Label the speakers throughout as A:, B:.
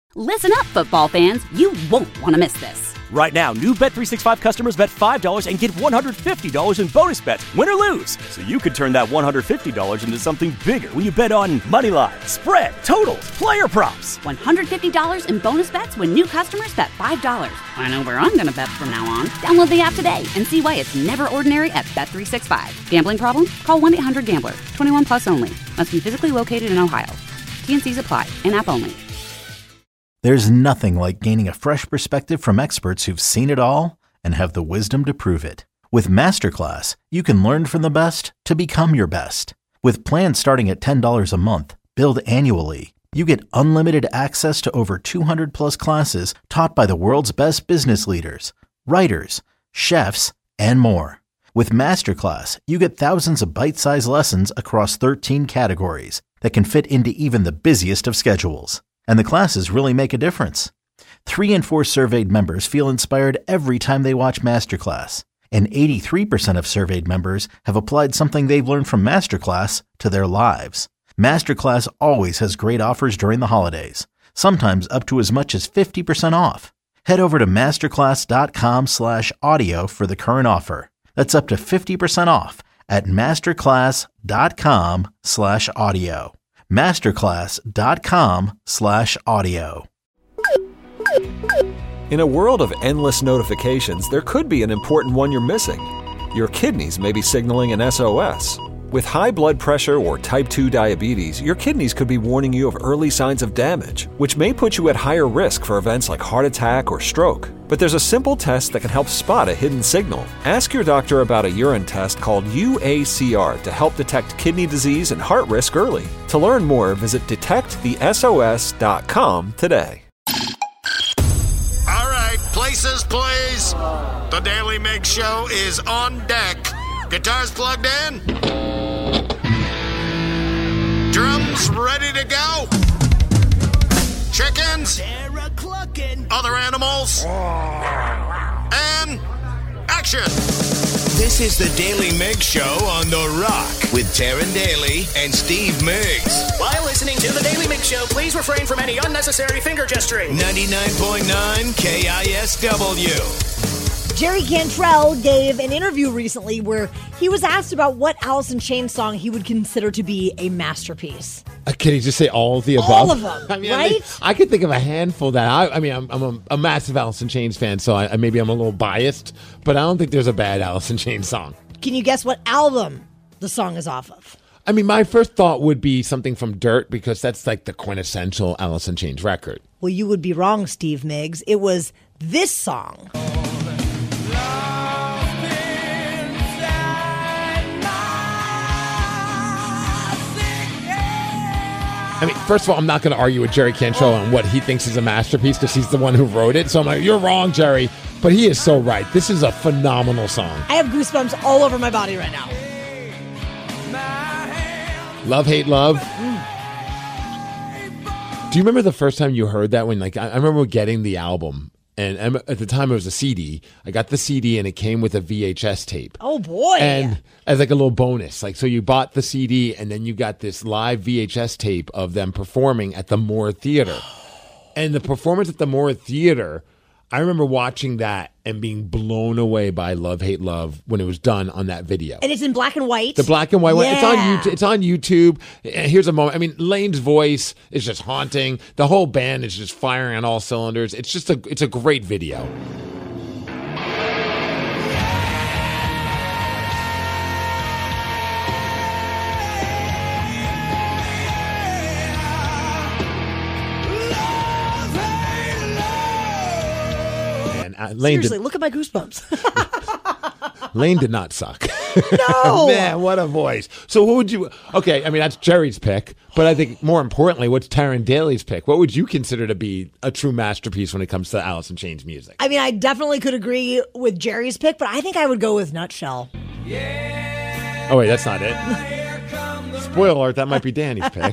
A: Listen up, football fans. You won't want to miss this.
B: Right now, new Bet365 customers bet $5 and get $150 in bonus bets, win or lose. So you could turn that $150 into something bigger when you bet on money line, spread, totals, player props.
A: $150 in bonus bets when new customers bet $5. I know where I'm going to bet from now on. Download the app today and see why it's never ordinary at Bet365. Gambling problem? Call 1-800-GAMBLER. 21 plus only. Must be physically located in Ohio. T&Cs apply. In-app only.
C: There's nothing like gaining a fresh perspective from experts who've seen it all and have the wisdom to prove it. With Masterclass, you can learn from the best to become your best. With plans starting at $10 a month, billed annually, you get unlimited access to over 200 plus classes taught by the world's best business leaders, writers, chefs, and more. With Masterclass, you get thousands of bite-sized lessons across 13 categories that can fit into even the busiest of schedules. And the classes really make a difference. 3 in 4 surveyed members feel inspired every time they watch Masterclass. And 83% of surveyed members have applied something they've learned from Masterclass to their lives. Masterclass always has great offers during the holidays, sometimes up to as much as 50% off. Head over to masterclass.com/audio for the current offer. That's up to 50% off at masterclass.com/audio. masterclass.com/audio.
D: In a world of endless notifications, there could be an important one you're missing. Your kidneys may be signaling an SOS. With high blood pressure or type 2 diabetes, your kidneys could be warning you of early signs of damage, which may put you at higher risk for events like heart attack or stroke. But there's a simple test that can help spot a hidden signal. Ask your doctor about a urine test called UACR to help detect kidney disease and heart risk early. To learn more, visit detectthesos.com today.
E: All right, places, please. The Daily Mix Show is on deck. Guitars plugged in? Drums ready to go? Chickens? Other animals? And action! This is the Daily Mix Show on The Rock with Taryn Daly and Steve Miggs.
F: While listening to the Daily Mix Show, please refrain from any unnecessary finger gesturing.
E: 99.9 KISW.
G: Jerry Cantrell gave an interview recently where he was asked about what Alice in Chains song he would consider to be a masterpiece.
H: Can he just say all of the above?
G: All of them, right?
H: I could think of a handful that I'm a massive Alice in Chains fan, so maybe I'm a little biased, but I don't think there's a bad Alice in Chains song.
G: Can you guess what album the song is off of?
H: I mean, my first thought would be something from Dirt, because that's like the quintessential Alice in Chains record.
G: Well, you would be wrong, Steve Miggs. It was this song.
H: I mean, first of all, I'm not going to argue with Jerry Cantrell on what he thinks is a masterpiece, because he's the one who wrote it. So I'm like, you're wrong, Jerry. But he is so right. This is a phenomenal song.
G: I have goosebumps all over my body right now.
H: Love, Hate, Love. Do you remember the first time you heard that? When, I remember getting the album. And at the time, it was a CD. I got the CD, and it came with a VHS tape.
G: Oh, boy.
H: And as like a little bonus. So you bought the CD, and then you got this live VHS tape of them performing at the Moore Theater. And the performance at the Moore Theater, I remember watching that and being blown away by Love, Hate, Love when it was done on that video.
G: And it's in black and white?
H: The black and white one.
G: Yeah.
H: It's on YouTube. Here's a moment. I mean, Lane's voice is just haunting. The whole band is just firing on all cylinders. It's a great video. Lane
G: Seriously, look at my goosebumps.
H: Lane did not suck.
G: No.
H: Man, what a voice. So what would you... Okay, I mean, that's Jerry's pick, but I think more importantly, what's Taryn Daly's pick? What would you consider to be a true masterpiece when it comes to Alice in Chains music?
G: I mean, I definitely could agree with Jerry's pick, but I think I would go with Nutshell.
H: Oh, wait, that's not it. Spoiler alert, that might be Danny's pick.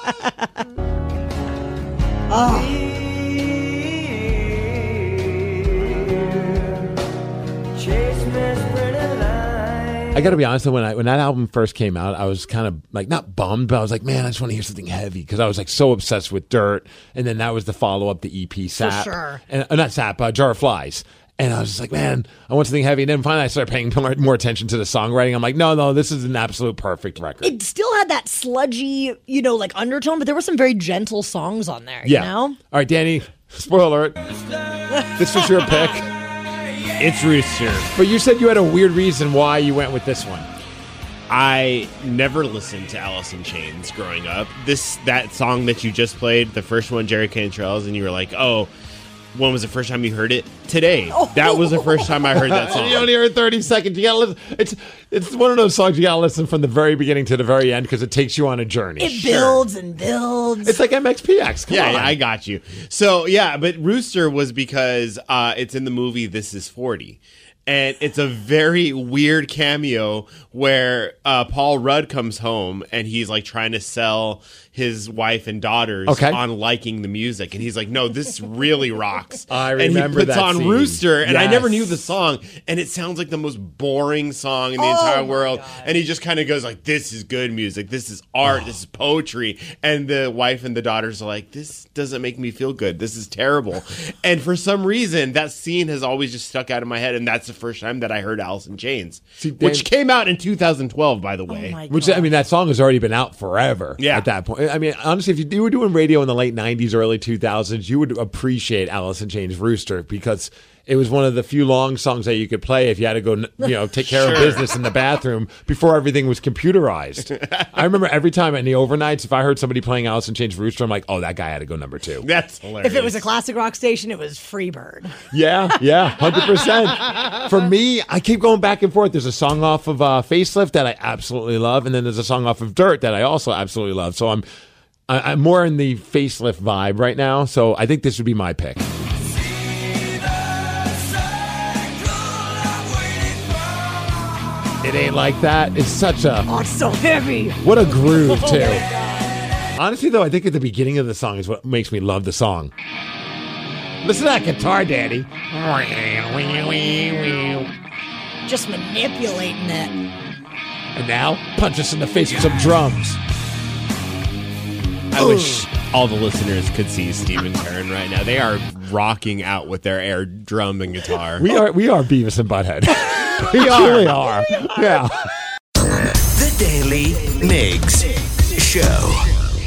G: Oh.
H: I got to be honest, when that album first came out, I was kind of like not bummed, but I was like, man, I just want to hear something heavy because I was like so obsessed with Dirt, and then that was the follow up, the EP Sap,
G: sure.
H: and not Sap, Jar of Flies. And I was just like, man, I want something heavy. And then finally I started paying more attention to the songwriting. I'm like, no, this is an absolute perfect record.
G: It still had that sludgy, like undertone, but there were some very gentle songs on there,
H: yeah.
G: You know?
H: All right, Danny, spoiler alert. This was your pick.
I: It's Rooster.
H: But you said you had a weird reason why you went with this one.
I: I never listened to Alice in Chains growing up. That song that you just played, the first one, Jerry Cantrell's, and you were like, oh, when was the first time you heard it? Today. That was the first time I heard that song.
H: You only heard 30 seconds. You gotta listen. It's one of those songs you gotta listen from the very beginning to the very end because it takes you on a journey.
G: It builds and builds.
H: It's like MXPX. Come on.
I: Yeah, I got you. So, but Rooster was because it's in the movie This Is 40. And it's a very weird cameo where Paul Rudd comes home and he's like trying to sell his wife and daughters on liking the music. And he's like, no, this really rocks.
H: I remember
I: and he puts
H: that
I: on
H: scene.
I: Rooster, and
H: Yes.
I: I never knew the song. And it sounds like the most boring song in the entire world.
G: God.
I: And he just kind of goes like, this is good music. This is art. This is poetry. And the wife and the daughters are like, this doesn't make me feel good. This is terrible. And for some reason, that scene has always just stuck out in my head. And that's the first time that I heard Alice in Chains, which came out in 2012, by the way.
G: my
H: Which,
G: God.
H: I mean, that song has already been out forever at that point. I mean, honestly, if you were doing radio in the late 90s, early 2000s, you would appreciate Alice in Chains' Rooster because it was one of the few long songs that you could play if you had to go, take care of business in the bathroom before everything was computerized. I remember every time in the overnights, if I heard somebody playing Alice in Chains' Rooster, I'm like, oh, that guy had to go number 2.
I: That's hilarious.
G: If it was a classic rock station, it was Freebird.
H: Yeah, 100%. For me, I keep going back and forth. There's a song off of Facelift that I absolutely love, and then there's a song off of Dirt that I also absolutely love. So I'm more in the Facelift vibe right now, so I think this would be my pick. It Ain't Like That. It's such a...
G: Oh, it's so heavy.
H: What a groove, too. Honestly, though, I think at the beginning of the song is what makes me love the song. Listen to that guitar, Daddy.
G: Just manipulating it.
H: And now, punch us in the face with some drums.
I: I wish all the listeners could see Steve and Karen right now. They are rocking out with their air drum and guitar.
H: We are Beavis and Butthead. We truly are. Yeah.
E: The Daily Migs Show.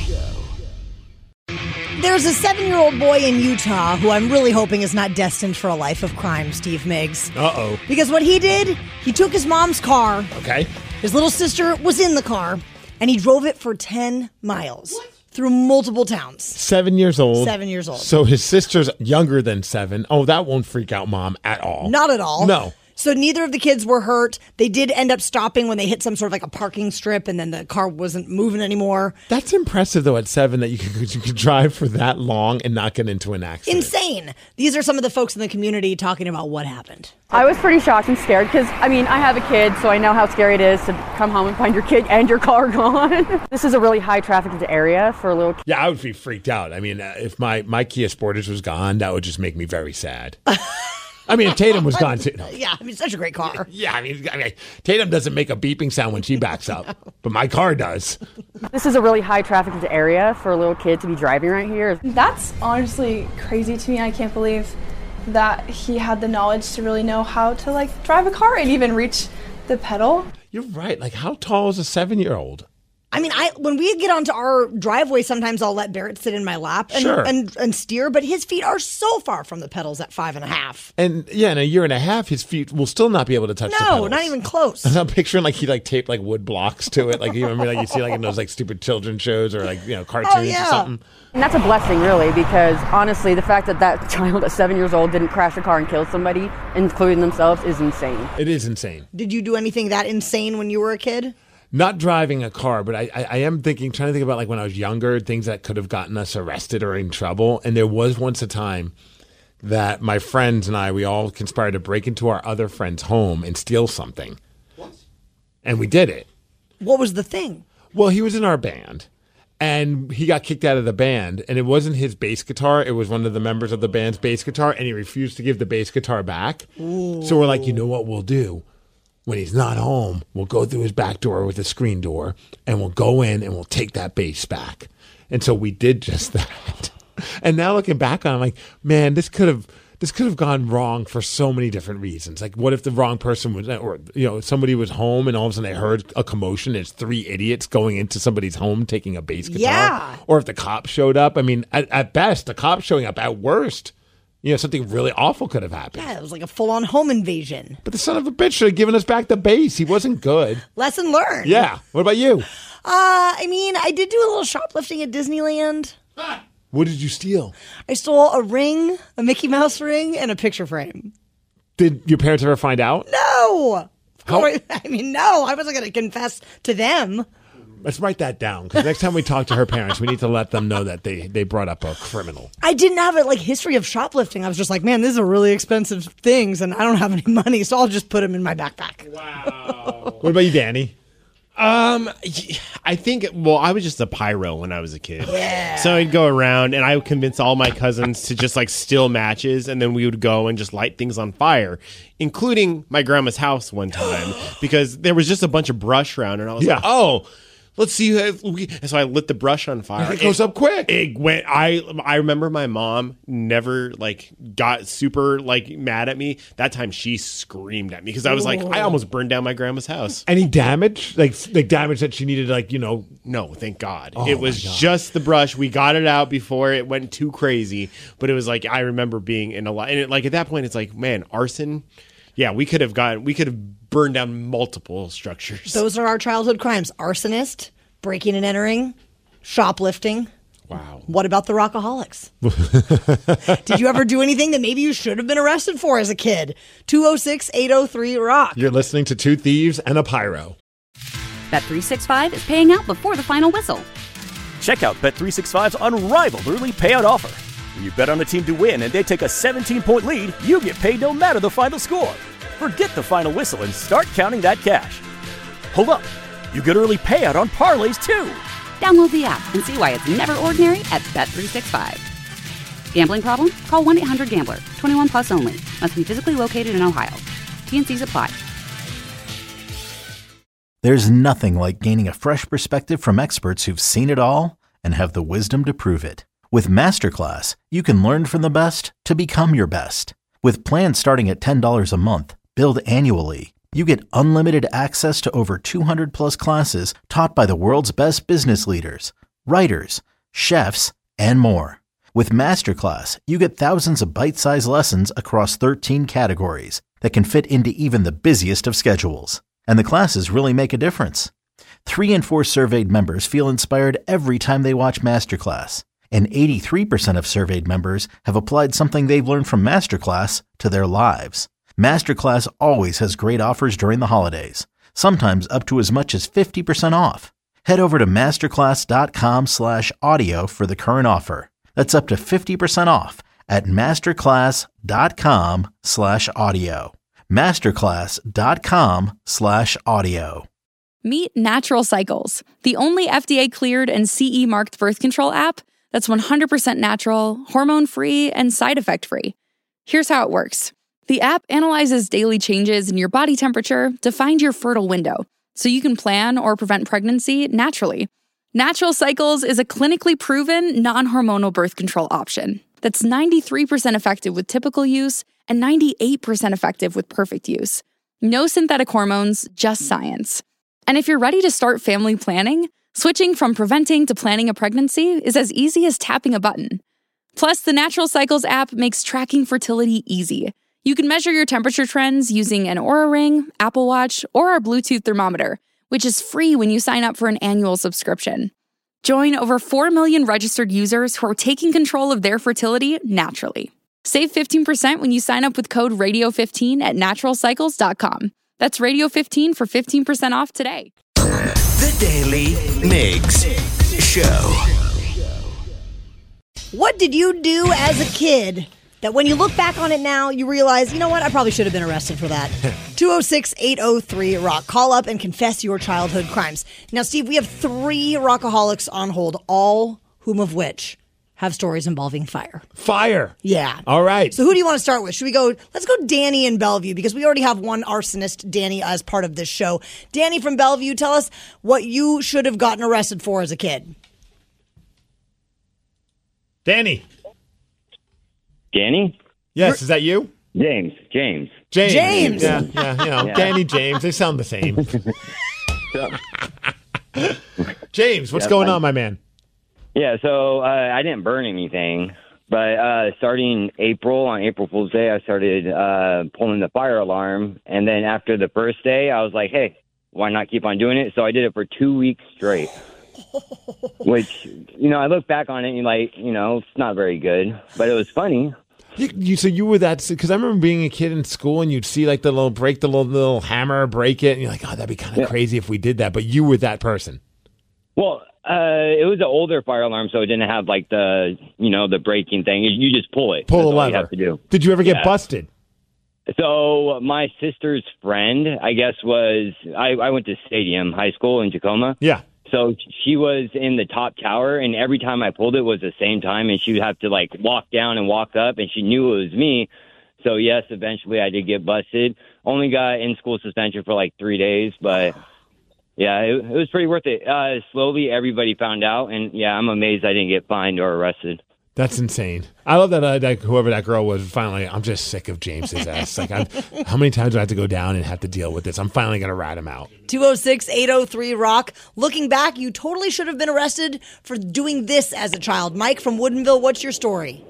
G: There's a 7-year-old boy in Utah who I'm really hoping is not destined for a life of crime, Steve Miggs.
H: Uh-oh.
G: Because what he did, he took his mom's car.
H: Okay.
G: His little sister was in the car, and he drove it for 10 miles through multiple towns.
H: 7 years old.
G: 7 years old.
H: So his sister's younger than 7. Oh, that won't freak out Mom at all.
G: Not at all.
H: No.
G: So neither of the kids were hurt. They did end up stopping when they hit some sort of like a parking strip, and then the car wasn't moving anymore.
H: That's impressive, though, at 7 that you could drive for that long and not get into an accident.
G: Insane. These are some of the folks in the community talking about what happened.
J: I was pretty shocked and scared because, I have a kid, so I know how scary it is to come home and find your kid and your car gone. This is a really high trafficked area for a little kid.
H: Yeah, I would be freaked out. I mean, if my Kia Sportage was gone, that would just make me very sad. If Tatum was gone too. No.
G: Yeah, such a great car.
H: Yeah, Tatum doesn't make a beeping sound when she backs up, but my car does.
J: This is a really high trafficked area for a little kid to be driving right here.
K: That's honestly crazy to me. I can't believe that he had the knowledge to really know how to drive a car and even reach the pedal.
H: You're right. How tall is a 7-year-old?
G: When we get onto our driveway, sometimes I'll let Barrett sit in my lap and steer, but his feet are so far from the pedals at 5.5.
H: And in a year and a half, his feet will still not be able to touch the pedals.
G: No, not even close.
H: And I'm picturing he taped wood blocks to it. You remember you see in those stupid children's shows or cartoons or something.
J: And that's a blessing, really, because honestly, the fact that child at 7 years old didn't crash a car and kill somebody, including themselves, is insane.
H: It is insane.
G: Did you do anything that insane when you were a kid?
H: Not driving a car, but I am trying to think about when I was younger, things that could have gotten us arrested or in trouble. And there was once a time that my friends and we all conspired to break into our other friend's home and steal something. What? And we did it.
G: What was the thing?
H: Well, he was in our band. And he got kicked out of the band, and it wasn't his bass guitar. It was one of the members of the band's bass guitar, and he refused to give the bass guitar back. Ooh. So we're like, you know what we'll do? when he's not home, we'll go through his back door with a screen door, and we'll go in and we'll take that bass back. And so we did just that. And now looking back on it, I'm like, man, this could have gone wrong for so many different reasons. Like, what if the wrong person was, or somebody was home and all of a sudden they heard a commotion? It's 3 idiots going into somebody's home taking a bass guitar.
G: Yeah.
H: Or if the cops showed up. I mean, at best, the cops showing up. At worst, something really awful could have happened.
G: Yeah, it was like a full-on home invasion.
H: But the son of a bitch should have given us back the bass. He wasn't good.
G: Lesson learned.
H: Yeah. What about you?
G: I did do a little shoplifting at Disneyland.
H: What did you steal?
G: I stole a ring, a Mickey Mouse ring, and a picture frame.
H: Did your parents ever find out?
G: No.
H: How?
G: No. I wasn't going to confess to them.
H: Let's write that down, because next time we talk to her parents, we need to let them know that they brought up a criminal.
G: I didn't have a history of shoplifting. I was just like, man, these are really expensive things, and I don't have any money, so I'll just put them in my backpack.
H: Wow. What about you, Danny?
I: I think, I was just a pyro when I was a kid.
G: Yeah.
I: So I'd go around and I would convince all my cousins to just steal matches, and then we would go and just light things on fire, including my grandma's house one time, because there was just a bunch of brush around, and I was like, oh, let's see. So I lit the brush on fire.
H: It goes up quick.
I: It went. I remember my mom never got super mad at me. That time she screamed at me because I was I almost burned down my grandma's house.
H: Any damage? Like damage that she needed?
I: No, thank God.
H: Oh,
I: it was just the brush. We got it out before it went too crazy. But it was I remember being in a lot. And at that point, it's man, arson. Yeah, we could have burned down multiple structures.
G: Those are our childhood crimes. Arsonist, breaking and entering, shoplifting.
I: Wow.
G: What about the Rockaholics? Did you ever do anything that maybe you should have been arrested for as a kid? 206-803-ROCK.
H: You're listening to Two Thieves and a Pyro.
A: Bet365 is paying out before the final whistle.
B: Check out Bet365's unrivaled early payout offer. When you bet on a team to win and they take a 17-point lead, you get paid no matter the final score. Forget the final whistle and start counting that cash. Hold up. You get early payout on parlays, too.
A: Download the app and see why it's never ordinary at Bet365. Gambling problem? Call 1-800-GAMBLER. 21 plus only. Must be physically located in Ohio. T&Cs apply.
C: There's nothing like gaining a fresh perspective from experts who've seen it all and have the wisdom to prove it. With Masterclass, you can learn from the best to become your best. With plans starting at $10 a month, billed annually, you get unlimited access to over 200 plus classes taught by the world's best business leaders, writers, chefs, and more. With Masterclass, you get thousands of bite-sized lessons across 13 categories that can fit into even the busiest of schedules. And the classes really make a difference. 3 in 4 surveyed members feel inspired every time they watch Masterclass. And 83% of surveyed members have applied something they've learned from Masterclass to their lives. Masterclass always has great offers during the holidays, sometimes up to as much as 50% off. Head over to masterclass.com/audio for the current offer. That's up to 50% off at masterclass.com/audio. masterclass.com/audio.
L: Meet Natural Cycles, the only FDA-cleared and CE-marked birth control app that's 100% natural, hormone-free, and side effect-free. Here's how it works. The app analyzes daily changes in your body temperature to find your fertile window, so you can plan or prevent pregnancy naturally. Natural Cycles is a clinically proven, non-hormonal birth control option that's 93% effective with typical use and 98% effective with perfect use. No synthetic hormones, just science. And if you're ready to start family planning, switching from preventing to planning a pregnancy is as easy as tapping a button. Plus, the Natural Cycles app makes tracking fertility easy. You can measure your temperature trends using an Oura Ring, Apple Watch, or our Bluetooth thermometer, which is free when you sign up for an annual subscription. Join over 4 million registered users who are taking control of their fertility naturally. Save 15% when you sign up with code RADIO15 at naturalcycles.com. That's Radio15 for 15% off today.
E: The Daily Migs Show.
G: What did you do as a kid that when you look back on it now, you realize, you know what, I probably should have been arrested for that? 206-803-ROCK. Call up and confess your childhood crimes. Now, Steve, we have 3 Rockaholics on hold, all whom of which have stories involving fire.
H: Fire.
G: Yeah.
H: All right.
G: So who do you want to start with? Should we go? Let's go Danny in Bellevue because we already have one arsonist, Danny, as part of this show. Danny from Bellevue, tell us what you should have gotten arrested for as a kid.
H: Danny.
M: Danny?
H: Yes, is that you?
M: James.
G: James.
H: Yeah, Danny, James, they sound the same. James, what's going on, my man?
M: Yeah, so I didn't burn anything, but starting on April Fool's Day, I started pulling the fire alarm. And then after the first day, I was like, hey, why not keep on doing it? So I did it for 2 weeks straight, which, I look back on it and it's not very good, but it was funny.
H: So you were that, because I remember being a kid in school and you'd see like the little hammer, break it, and you're like, oh, that'd be kind of crazy if we did that. But you were that person.
M: Well, it was an older fire alarm, so it didn't have like the breaking thing. You just pull it.
H: Pull the
M: lever.
H: All you
M: have to do.
H: Did you ever get busted?
M: So my sister's friend, I guess, I went to Stadium High School in Tacoma.
H: Yeah.
M: So she was in the top tower, and every time I pulled it was the same time, and she would have to like walk down and walk up, and she knew it was me. So yes, eventually I did get busted. Only got in school suspension for like 3 days, but yeah, it was pretty worth it. Slowly everybody found out, and yeah, I'm amazed I didn't get fined or arrested.
H: That's insane. I love that whoever that girl was, finally, I'm just sick of James's ass. Like, how many times do I have to go down and have to deal with this? I'm finally going to rat him out.
G: 206-803-ROCK. Looking back, you totally should have been arrested for doing this as a child. Mike from Woodinville, what's your story?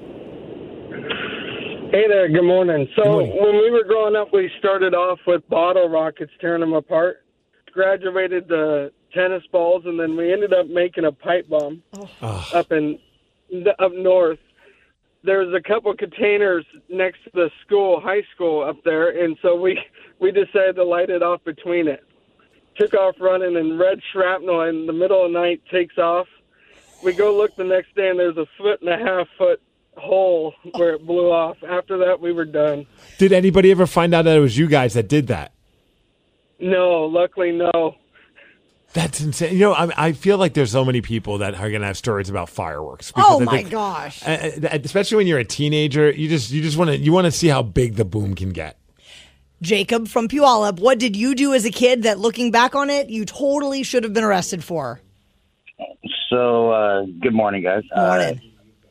N: Hey there, good morning. So when we were growing up, we started off with bottle rockets, tearing them apart, graduated to tennis balls, and then we ended up making a pipe bomb up north. There was a couple containers next to the high school up there, and so we decided to light it off between it. Took off running, and red shrapnel in the middle of the night takes off. We go look the next day, and there's a 1.5 foot hole where it blew off. After that, we were done.
H: Did anybody ever find out that it was you guys that did that?
N: No, luckily no.
H: That's insane. I feel like there's so many people that are going to have stories about fireworks.
G: Oh my gosh!
H: Especially when you're a teenager, you just want to see how big the boom can get.
G: Jacob from Puyallup, what did you do as a kid that, looking back on it, you totally should have been arrested for?
O: So, good morning, guys.
G: Morning.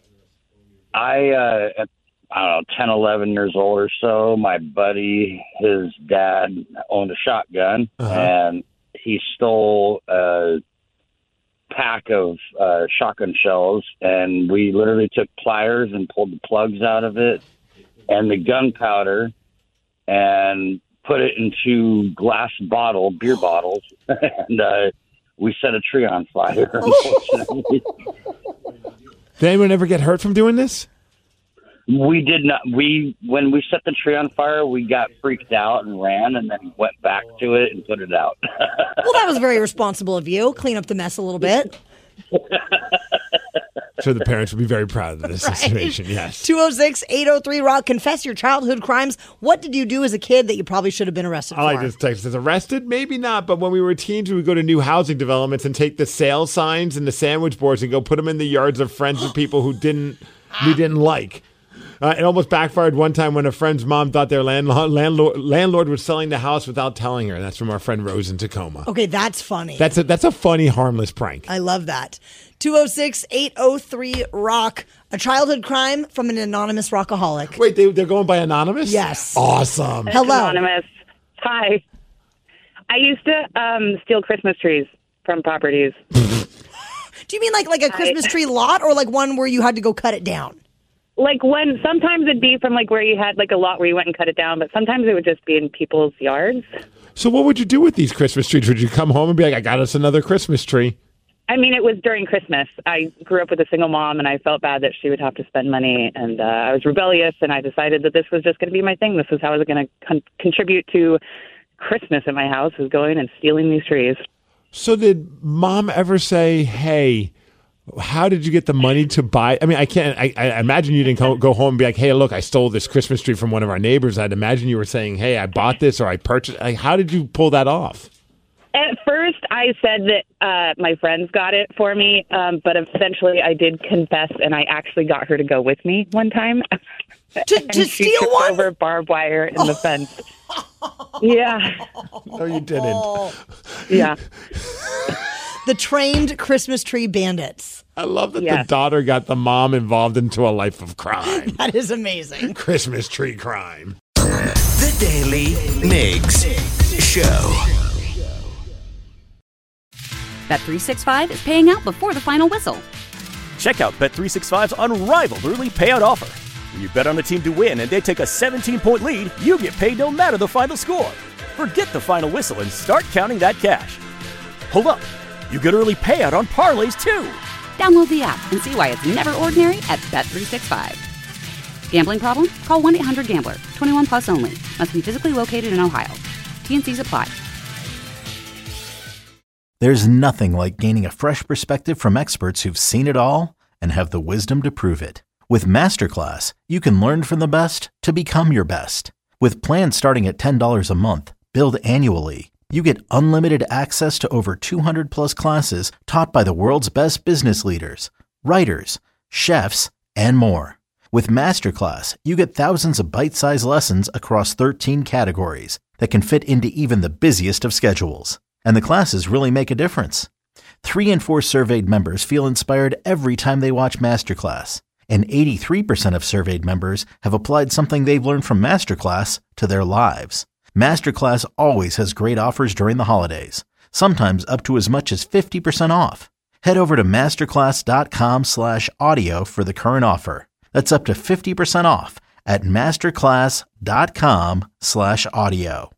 O: I don't know, 10, 11 years old or so, my buddy, his dad owned a shotgun, and he stole a pack of shotgun shells, and we literally took pliers and pulled the plugs out of it and the gunpowder and put it into beer bottles, and we set a tree on fire, unfortunately.
H: Did anyone ever get hurt from doing this?
O: We did not. When we set the tree on fire, we got freaked out and ran, and then went back to it and put it out.
G: Well, that was very responsible of you. Clean up the mess a little bit.
H: I'm sure the parents would be very proud of this situation. Yes.
G: 206-803-ROCK. Confess your childhood crimes. What did you do as a kid that you probably should have been arrested for?
H: I like this text. It says, arrested? Maybe not, but when we were teens, we would go to new housing developments and take the sale signs and the sandwich boards and go put them in the yards of friends and people we didn't like. It almost backfired one time when a friend's mom thought their landlord was selling the house without telling her. That's from our friend Rose in Tacoma.
G: Okay, that's funny.
H: That's a funny, harmless prank.
G: I love that. 206-803-ROCK. A childhood crime from an anonymous rockaholic.
H: Wait, they're going by anonymous?
G: Yes.
H: Awesome.
G: Hello.
P: Anonymous. Hi. I used to steal Christmas trees from properties.
G: Do you mean like a Christmas tree lot, or like one where you had to go cut it down?
P: Like sometimes it'd be from like where you had like a lot where you went and cut it down, but sometimes it would just be in people's yards.
H: So what would you do with these Christmas trees? Would you come home and be like, I got us another Christmas tree?
P: I mean, it was during Christmas. I grew up with a single mom, and I felt bad that she would have to spend money, and I was rebellious, and I decided that this was just going to be my thing. This is how I was going to contribute to Christmas in my house, was going and stealing these trees.
H: So did mom ever say, hey, how did you get the money to buy? I mean, I imagine you didn't go home and be like, hey, look, I stole this Christmas tree from one of our neighbors. I'd imagine you were saying, hey, I bought this or I purchased. Like, how did you pull that off?
P: At first, first I said that my friends got it for me, but eventually I did confess, and I actually got her to go with me one time.
G: To steal one?
P: Over barbed wire in the fence. Yeah.
H: No, you didn't.
P: Yeah.
G: The trained Christmas tree bandits.
H: I love that the daughter got the mom involved into a life of crime.
G: That is amazing.
H: Christmas tree crime.
E: The Daily Migs Show.
A: Bet365 is paying out before the final whistle.
B: Check out Bet365's unrivaled early payout offer. When you bet on a team to win and they take a 17-point lead, you get paid no matter the final score. Forget the final whistle and start counting that cash. Hold up. You get early payout on parlays, too.
A: Download the app and see why it's never ordinary at Bet365. Gambling problem? Call 1-800-GAMBLER. 21 plus only. Must be physically located in Ohio. T&Cs apply.
C: There's nothing like gaining a fresh perspective from experts who've seen it all and have the wisdom to prove it. With Masterclass, you can learn from the best to become your best. With plans starting at $10 a month, billed annually, you get unlimited access to over 200 plus classes taught by the world's best business leaders, writers, chefs, and more. With Masterclass, you get thousands of bite-sized lessons across 13 categories that can fit into even the busiest of schedules. And the classes really make a difference. 3 in 4 surveyed members feel inspired every time they watch Masterclass. And 83% of surveyed members have applied something they've learned from Masterclass to their lives. Masterclass always has great offers during the holidays, sometimes up to as much as 50% off. Head over to masterclass.com/audio for the current offer. That's up to 50% off at masterclass.com/audio.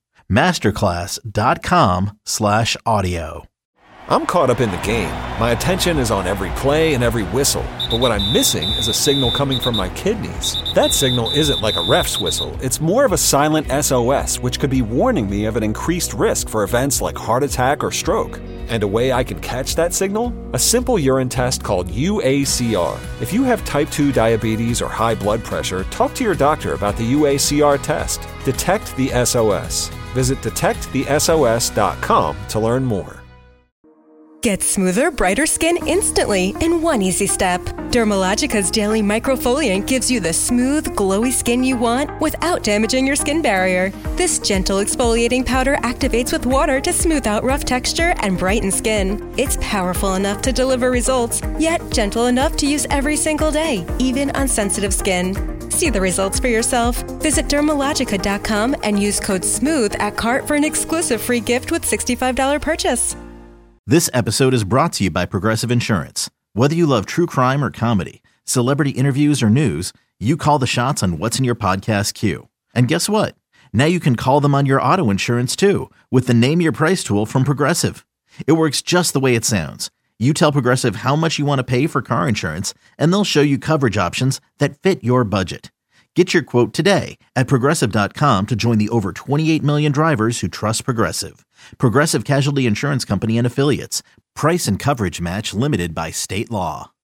C: masterclass.com/audio.
D: I'm caught up in the game. My attention is on every play and every whistle. But what I'm missing is a signal coming from my kidneys. That signal isn't like a ref's whistle. It's more of a silent SOS, which could be warning me of an increased risk for events like heart attack or stroke. And a way I can catch that signal? A simple urine test called UACR. If you have type 2 diabetes or high blood pressure, talk to your doctor about the UACR test. Detect the SOS. Visit detectthesos.com to learn more.
Q: Get smoother, brighter skin instantly in one easy step. Dermalogica's Daily Microfoliant gives you the smooth, glowy skin you want without damaging your skin barrier. This gentle exfoliating powder activates with water to smooth out rough texture and brighten skin. It's powerful enough to deliver results, yet gentle enough to use every single day, even on sensitive skin. See the results for yourself. Visit Dermalogica.com and use code SMOOTH at cart for an exclusive free gift with $65 purchase.
C: This episode is brought to you by Progressive Insurance. Whether you love true crime or comedy, celebrity interviews or news, you call the shots on what's in your podcast queue. And guess what? Now you can call them on your auto insurance too with the Name Your Price tool from Progressive. It works just the way it sounds. You tell Progressive how much you want to pay for car insurance, and they'll show you coverage options that fit your budget. Get your quote today at Progressive.com to join the over 28 million drivers who trust Progressive. Progressive Casualty Insurance Company and Affiliates. Price and coverage match limited by state law.